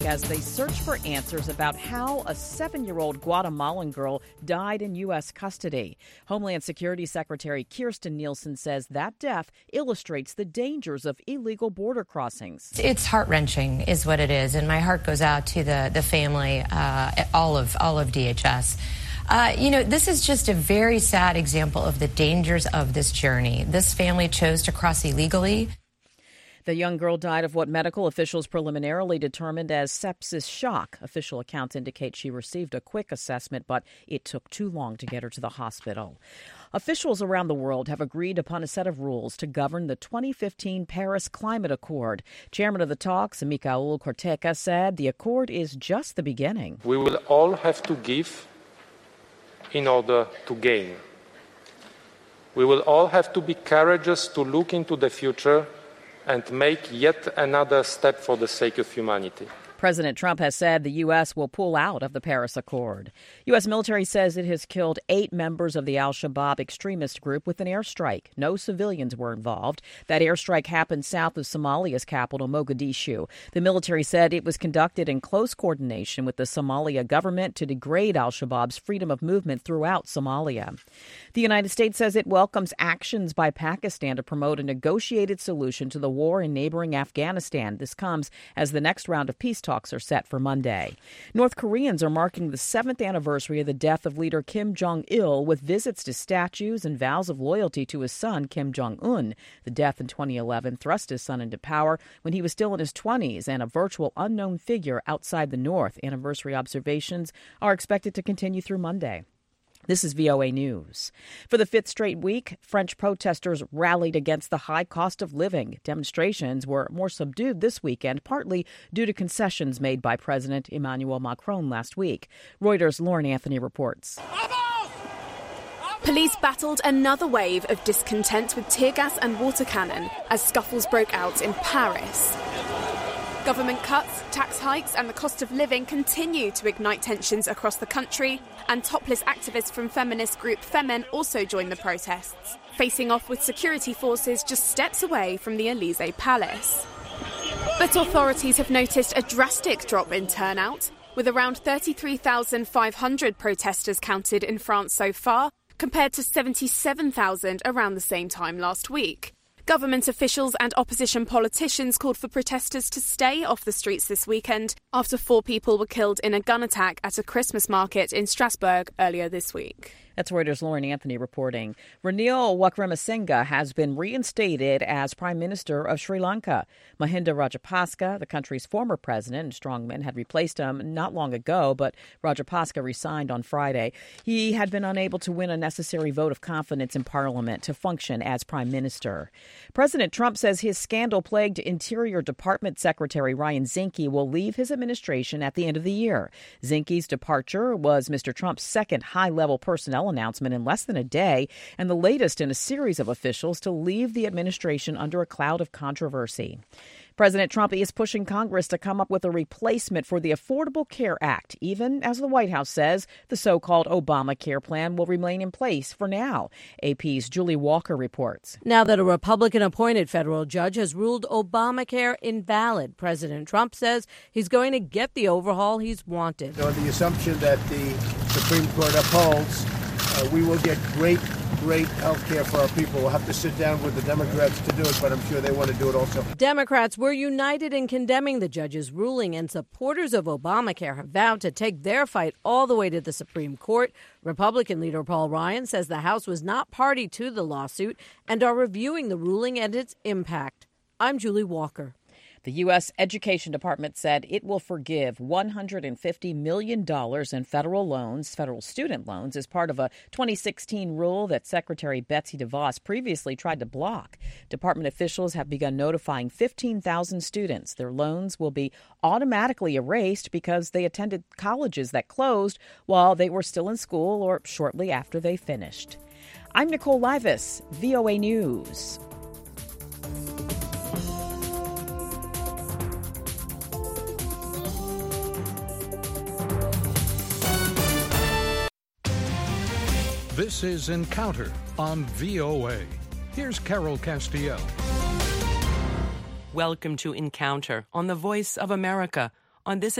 As they search for answers about how a 7-year-old Guatemalan girl died in U.S. custody. Homeland Security Secretary Kirstjen Nielsen says that death illustrates the dangers of illegal border crossings. It's heart-wrenching is what it is, and my heart goes out to the family, all of DHS. This is just a very sad example of the dangers of this journey. This family chose to cross illegally. The young girl died of what medical officials preliminarily determined as sepsis shock. Official accounts indicate she received a quick assessment, but it took too long to get her to the hospital. Officials around the world have agreed upon a set of rules to govern the 2015 Paris Climate Accord. Chairman of the talks, Michael Corteca, said the accord is just the beginning. We will all have to give in order to gain. We will all have to be courageous to look into the future and make yet another step for the sake of humanity. President Trump has said the U.S. will pull out of the Paris Accord. U.S. military says it has killed 8 members of the al-Shabaab extremist group with an airstrike. No civilians were involved. That airstrike happened south of Somalia's capital, Mogadishu. The military said it was conducted in close coordination with the Somalia government to degrade al-Shabaab's freedom of movement throughout Somalia. The United States says it welcomes actions by Pakistan to promote a negotiated solution to the war in neighboring Afghanistan. This comes as the next round of peace talks are set for Monday. North Koreans are marking the 7th anniversary of the death of leader Kim Jong-il with visits to statues and vows of loyalty to his son, Kim Jong-un. The death in 2011 thrust his son into power when he was still in his 20s and a virtual unknown figure outside the North. Anniversary observations are expected to continue through Monday. This is VOA News. For the 5th straight week, French protesters rallied against the high cost of living. Demonstrations were more subdued this weekend, partly due to concessions made by President Emmanuel Macron last week. Reuters' Lauren Anthony reports. Police battled another wave of discontent with tear gas and water cannon as scuffles broke out in Paris. Government cuts, tax hikes and the cost of living continue to ignite tensions across the country, and topless activists from feminist group Femen also joined the protests, facing off with security forces just steps away from the Élysée Palace. But authorities have noticed a drastic drop in turnout, with around 33,500 protesters counted in France so far, compared to 77,000 around the same time last week. Government officials and opposition politicians called for protesters to stay off the streets this weekend after 4 people were killed in a gun attack at a Christmas market in Strasbourg earlier this week. That's Reuters' Lauren Anthony reporting. Ranil Wickremesinghe has been reinstated as Prime Minister of Sri Lanka. Mahinda Rajapaksa, the country's former president and strongman, had replaced him not long ago, but Rajapaksa resigned on Friday. He had been unable to win a necessary vote of confidence in Parliament to function as Prime Minister. President Trump says his scandal-plagued Interior Department Secretary Ryan Zinke will leave his administration at the end of the year. Zinke's departure was Mr. Trump's second high-level personnel announcement in less than a day, and the latest in a series of officials to leave the administration under a cloud of controversy. President Trump is pushing Congress to come up with a replacement for the Affordable Care Act, even as the White House says the so-called Obamacare plan will remain in place for now. AP's Julie Walker reports. Now that a Republican-appointed federal judge has ruled Obamacare invalid, President Trump says he's going to get the overhaul he's wanted. On the assumption that the Supreme Court upholds, we will get great health care for our people. We'll have to sit down with the Democrats to do it, but I'm sure they want to do it also. Democrats were united in condemning the judge's ruling, and supporters of Obamacare have vowed to take their fight all the way to the Supreme Court. Republican leader Paul Ryan says the House was not party to the lawsuit and are reviewing the ruling and its impact. I'm Julie Walker. The U.S. Education Department said it will forgive $150 million in federal student loans, as part of a 2016 rule that Secretary Betsy DeVos previously tried to block. Department officials have begun notifying 15,000 students. Their loans will be automatically erased because they attended colleges that closed while they were still in school or shortly after they finished. I'm Nicole Livas, VOA News. This is Encounter on VOA. Here's Carol Castiel. Welcome to Encounter on the Voice of America. On this